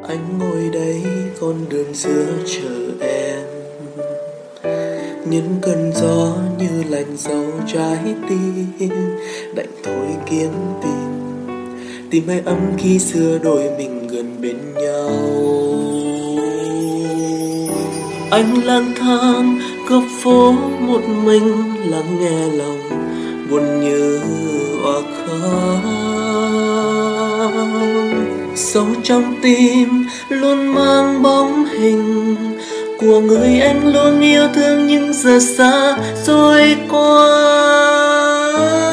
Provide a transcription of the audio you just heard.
Anh ngồi đây con đường xưa chờ em, những cơn gió như lạnh sâu trái tim, đành thôi kiếm tìm hơi ấm khi xưa đôi mình gần bên nhau. Anh lang thang khắp phố một mình, lắng nghe lòng buồn như oa khóc. Sâu trong tim luôn mang bóng hình của người anh luôn yêu thương, nhưng giờ xa rồi qua.